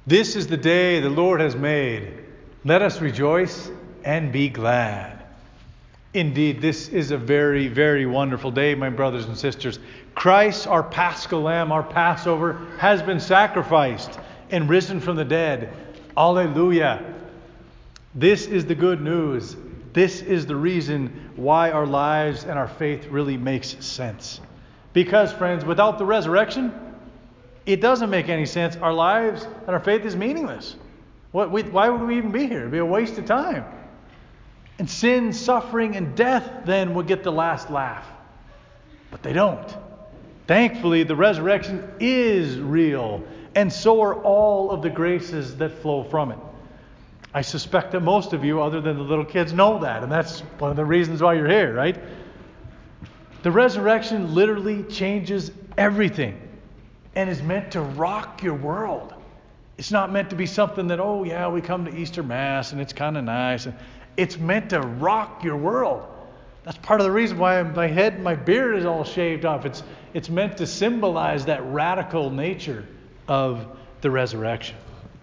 This is the day the Lord has made. Let us rejoice and be glad. Indeed, this is a very, very wonderful day, my brothers and sisters. Christ, our Paschal Lamb, our Passover, has been sacrificed and risen from the dead. Alleluia. This is the good news. This is the reason why our lives and our faith really makes sense. Because, friends, without the resurrection, it doesn't make any sense. Our lives and our faith is meaningless. Why would we even be here? It'd be a waste of time. And sin, suffering, and death then would get the last laugh. But they don't. Thankfully, the resurrection is real, and so are all of the graces that flow from it. I suspect that most of you, other than the little kids, know that, and that's one of the reasons why you're here, right? The resurrection literally changes everything and is meant to rock your world. It's not meant to be something that, oh yeah, we come to Easter Mass and it's kind of nice. It's meant to rock your world. That's part of the reason why my head and my beard is all shaved off. It's meant to symbolize that radical nature of the resurrection.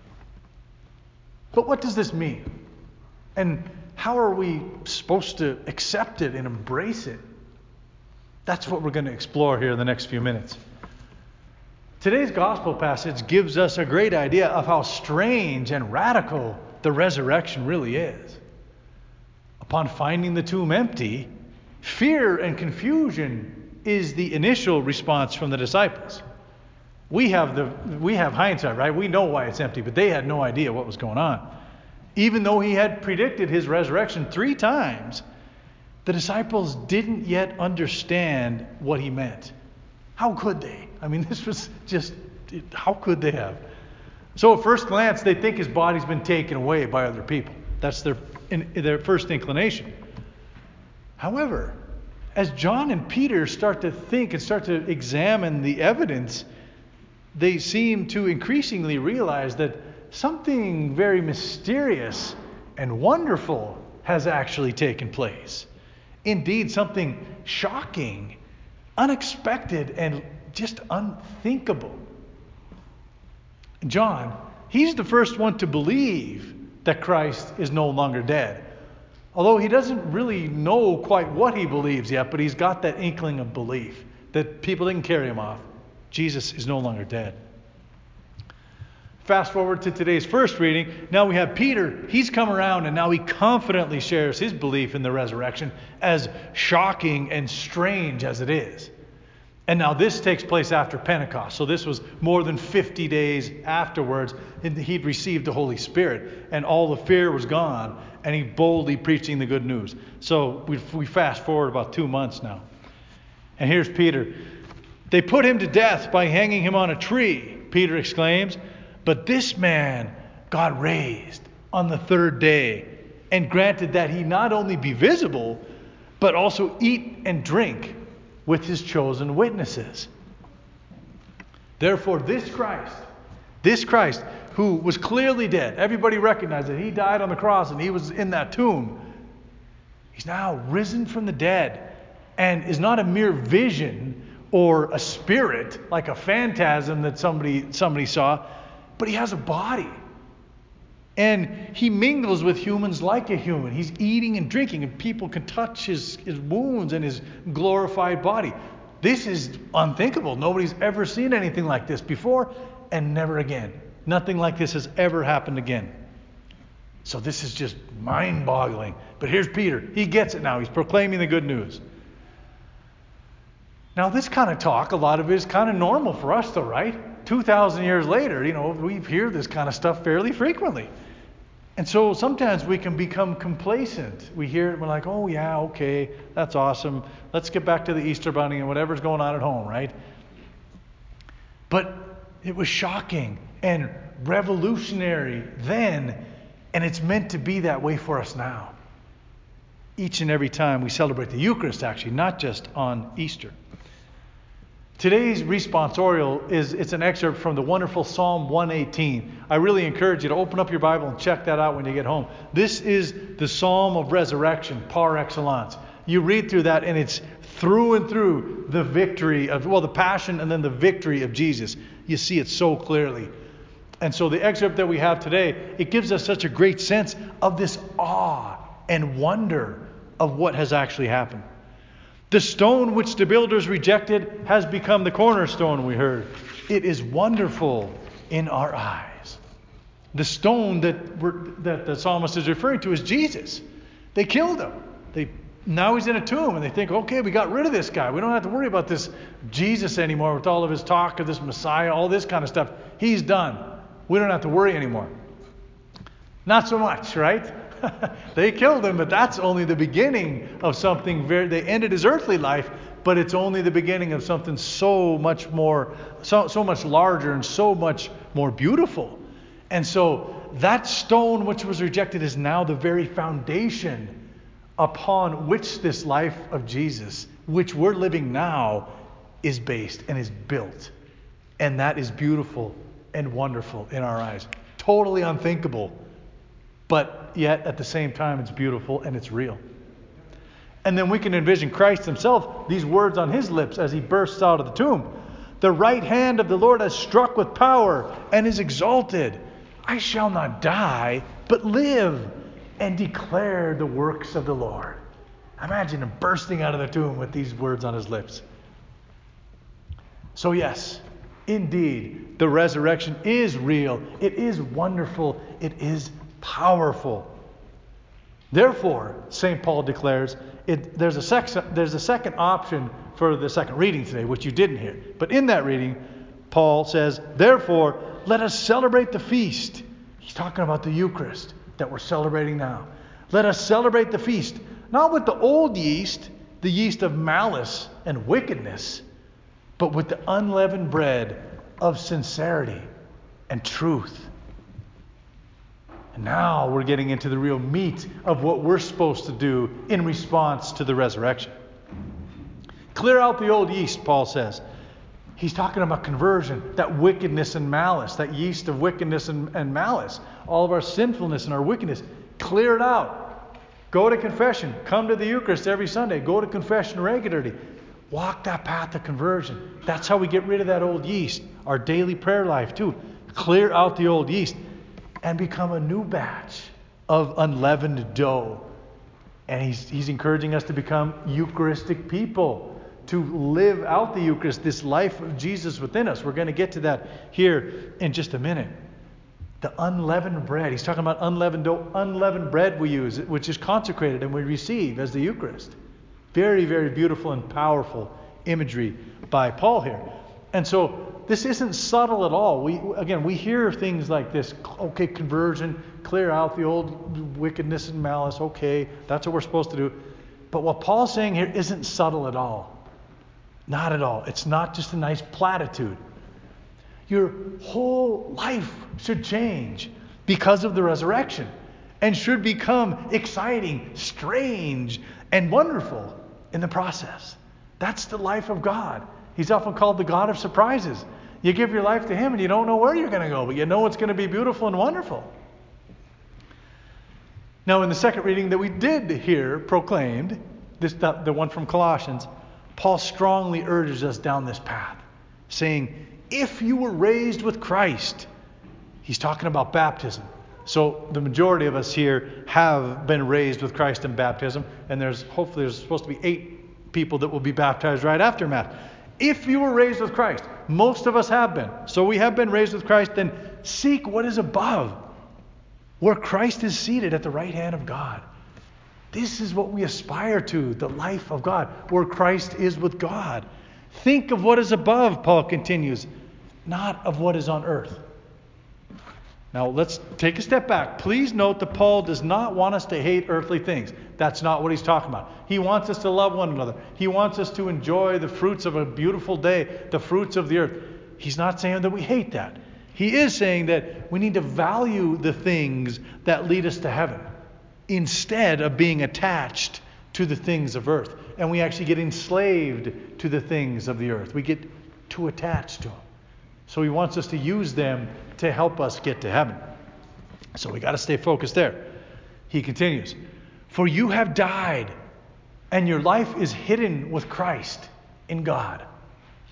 But what does this mean? And how are we supposed to accept it and embrace it? That's what we're going to explore here in the next few minutes. Today's gospel passage gives us a great idea of how strange and radical the resurrection really is. Upon finding the tomb empty, fear and confusion is the initial response from the disciples. We have hindsight, right? We know why it's empty, but they had no idea what was going on. Even though he had predicted his resurrection 3 times, the disciples didn't yet understand what he meant. How could they? I mean, this was just, how could they have? So at first glance, they think his body's been taken away by other people. That's their first inclination. However, as John and Peter start to think and start to examine the evidence, they seem to increasingly realize that something very mysterious and wonderful has actually taken place. Indeed, something shocking, unexpected, and just unthinkable. John, he's the first one to believe that Christ is no longer dead. Although he doesn't really know quite what he believes yet, but he's got that inkling of belief that people didn't carry him off. Jesus is no longer dead. Fast forward to today's first reading. Now we have Peter. He's come around and now he confidently shares his belief in the resurrection, as shocking and strange as it is. And now this takes place after Pentecost. So this was more than 50 days afterwards. And he'd received the Holy Spirit and all the fear was gone. And he boldly preaching the good news. So we fast forward about 2 months now. And here's Peter. They put him to death by hanging him on a tree, Peter exclaims. But this man God raised on the 3rd day and granted that he not only be visible, but also eat and drink with his chosen witnesses. Therefore, this Christ who was clearly dead, everybody recognized that he died on the cross and he was in that tomb. He's now risen from the dead and is not a mere vision or a spirit like a phantasm that somebody saw, but he has a body. And he mingles with humans like a human. He's eating and drinking, and people can touch his wounds and his glorified body. This is unthinkable. Nobody's ever seen anything like this before, and never again. Nothing like this has ever happened again. So this is just mind-boggling. But here's Peter. He gets it now. He's proclaiming the good news. Now this kind of talk, a lot of it is kind of normal for us though, right? 2,000 years later, we hear this kind of stuff fairly frequently. And so sometimes we can become complacent. We hear it and we're like, oh yeah, okay, that's awesome. Let's get back to the Easter Bunny and whatever's going on at home, right? But it was shocking and revolutionary then, and it's meant to be that way for us now. Each and every time we celebrate the Eucharist, actually, not just on Easter. Today's responsorial it's an excerpt from the wonderful Psalm 118. I really encourage you to open up your Bible and check that out when you get home. This is the Psalm of resurrection par excellence. You read through that and it's through and through the victory of, the passion and then the victory of Jesus. You see it so clearly. And so the excerpt that we have today, it gives us such a great sense of this awe and wonder of what has actually happened. The stone which the builders rejected has become the cornerstone, we heard. It is wonderful in our eyes. The stone that the psalmist is referring to is Jesus. They killed him. Now he's in a tomb, and they think, okay, we got rid of this guy. We don't have to worry about this Jesus anymore with all of his talk of this Messiah, all this kind of stuff. He's done. We don't have to worry anymore. Not so much, right? They killed him, but that's only the beginning of something they ended his earthly life, but it's only the beginning of something so much more, so much larger and so much more beautiful. And so that stone which was rejected is now the very foundation upon which this life of Jesus, which we're living now, is based and is built. And that is beautiful and wonderful in our eyes. Totally unthinkable. But yet at the same time it's beautiful and it's real. And then we can envision Christ himself, these words on his lips as he bursts out of the tomb. The right hand of the Lord has struck with power and is exalted. I shall not die, but live and declare the works of the Lord. Imagine him bursting out of the tomb with these words on his lips. So yes, indeed, the resurrection is real. It is wonderful. It is powerful. Therefore, St. Paul declares, there's a second option for the second reading today, which you didn't hear. But in that reading, Paul says, therefore, let us celebrate the feast. He's talking about the Eucharist that we're celebrating now. Let us celebrate the feast, not with the old yeast, the yeast of malice and wickedness, but with the unleavened bread of sincerity and truth. And now we're getting into the real meat of what we're supposed to do in response to the resurrection. Clear out the old yeast, Paul says. He's talking about conversion, that wickedness and malice, that yeast of wickedness and malice, all of our sinfulness and our wickedness. Clear it out. Go to confession. Come to the Eucharist every Sunday. Go to confession regularly. Walk that path of conversion. That's how we get rid of that old yeast. Our daily prayer life too. Clear out the old yeast and become a new batch of unleavened dough. And he's encouraging us to become Eucharistic people, to live out the Eucharist, this life of Jesus within us. We're going to get to that here in just a minute. The unleavened bread. He's talking about unleavened dough, unleavened bread we use, which is consecrated and we receive as the Eucharist. Very, very beautiful and powerful imagery by Paul here. And so this isn't subtle at all. We hear things like this. Okay, conversion, clear out the old wickedness and malice. Okay, that's what we're supposed to do. But what Paul's saying here isn't subtle at all. Not at all. It's not just a nice platitude. Your whole life should change because of the resurrection and should become exciting, strange, and wonderful in the process. That's the life of God. He's often called the God of surprises. You give your life to him and you don't know where you're going to go, but you know it's going to be beautiful and wonderful. Now, in the second reading that we did hear proclaimed, the one from Colossians, Paul strongly urges us down this path, saying, if you were raised with Christ, he's talking about baptism. So the majority of us here have been raised with Christ in baptism, and hopefully there's supposed to be 8 people that will be baptized right after Mass. If you were raised with Christ, most of us have been. So we have been raised with Christ, then seek what is above, where Christ is seated at the right hand of God. This is what we aspire to, the life of God, where Christ is with God. Think of what is above, Paul continues, not of what is on earth. Now let's take a step back. Please note that Paul does not want us to hate earthly things. That's not what he's talking about. He wants us to love one another. He wants us to enjoy the fruits of a beautiful day, the fruits of the earth. He's not saying that we hate that. He is saying that we need to value the things that lead us to heaven instead of being attached to the things of earth. And we actually get enslaved to the things of the earth. We get too attached to them. So he wants us to use them to help us get to heaven. So we got to stay focused there. He continues, for you have died, and your life is hidden with Christ in God.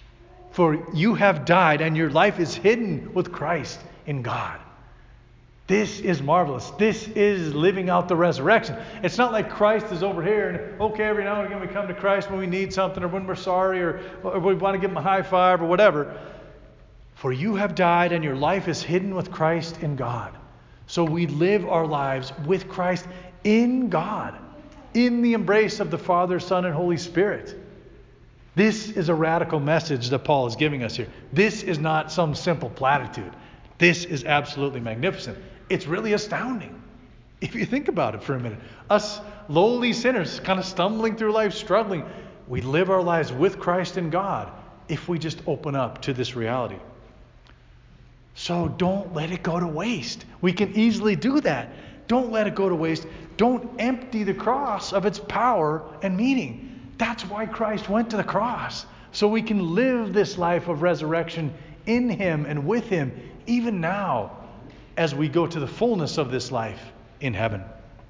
For you have died, and your life is hidden with Christ in God. This is marvelous. This is living out the resurrection. It's not like Christ is over here and, okay, every now and again we come to Christ when we need something or when we're sorry or we want to give him a high five or whatever. For you have died and your life is hidden with Christ in God. So we live our lives with Christ in God, in the embrace of the Father, Son, and Holy Spirit. This is a radical message that Paul is giving us here. This is not some simple platitude. This is absolutely magnificent. It's really astounding. If you think about it for a minute. Us lowly sinners kind of stumbling through life, struggling. We live our lives with Christ and God if we just open up to this reality. So don't let it go to waste. We can easily do that. Don't let it go to waste. Don't empty the cross of its power and meaning. That's why Christ went to the cross. So we can live this life of resurrection in Him and with Him even now as we go to the fullness of this life in heaven.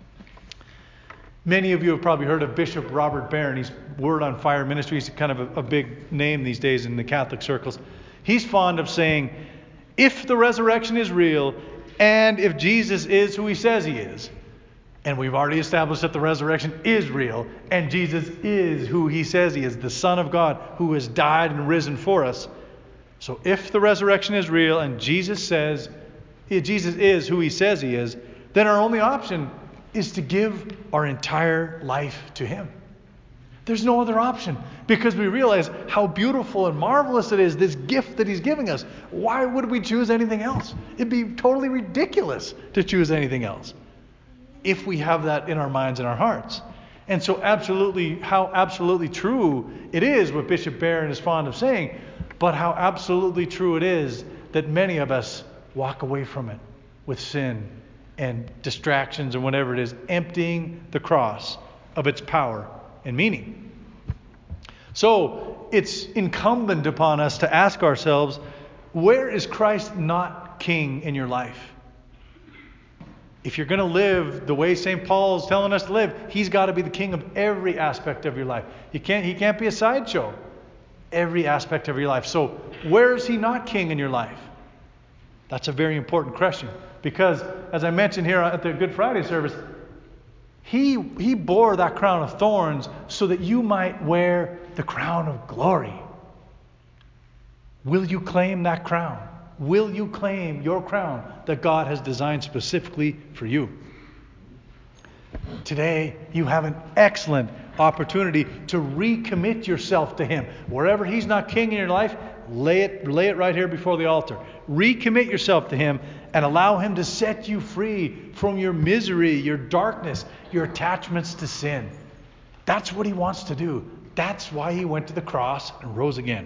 Many of you have probably heard of Bishop Robert Barron. He's Word on Fire Ministry. He's kind of a big name these days in the Catholic circles. He's fond of saying, if the resurrection is real and if Jesus is who He says He is, and we've already established that the resurrection is real and Jesus is who He says He is, the Son of God who has died and risen for us. So if the resurrection is real and Jesus is who He says He is, then our only option is to give our entire life to Him. There's no other option because we realize how beautiful and marvelous it is, this gift that He's giving us. Why would we choose anything else? It'd be totally ridiculous to choose anything else if we have that in our minds and our hearts. And so how absolutely true it is what Bishop Barron is fond of saying, but how absolutely true it is that many of us walk away from it with sin and distractions and whatever it is, emptying the cross of its power and meaning. So it's incumbent upon us to ask ourselves, where is Christ not king in your life? If you're going to live the way St. Paul is telling us to live, He's got to be the king of every aspect of your life. He can't be a sideshow. Every aspect of your life. So where is He not king in your life? That's a very important question. Because as I mentioned here at the Good Friday service, He bore that crown of thorns so that you might wear the crown of glory. Will you claim that crown? Will you claim your crown that God has designed specifically for you? Today, you have an excellent opportunity to recommit yourself to Him. Wherever He's not king in your life, lay it right here before the altar. Recommit yourself to Him and allow Him to set you free from your misery, your darkness, your attachments to sin. That's what He wants to do. That's why He went to the cross and rose again.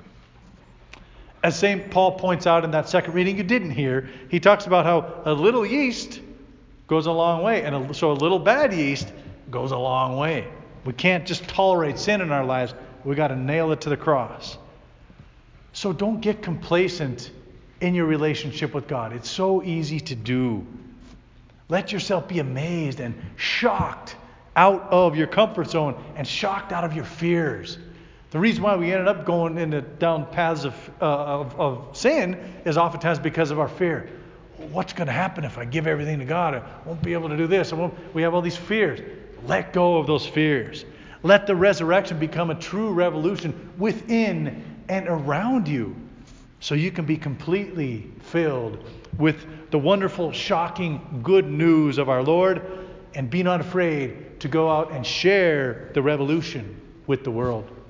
As St. Paul points out in that second reading you didn't hear, he talks about how a little yeast goes a long way, and so a little bad yeast goes a long way. We can't just tolerate sin in our lives. We got to nail it to the cross. So don't get complacent in your relationship with God. It's so easy to do. Let yourself be amazed and shocked out of your comfort zone and shocked out of your fears. The reason why we ended up going down paths of sin is oftentimes because of our fear. What's going to happen if I give everything to God? I won't be able to do this. We have all these fears. Let go of those fears. Let the resurrection become a true revolution within and around you, so you can be completely filled with the wonderful, shocking, good news of our Lord, and be not afraid to go out and share the revolution with the world.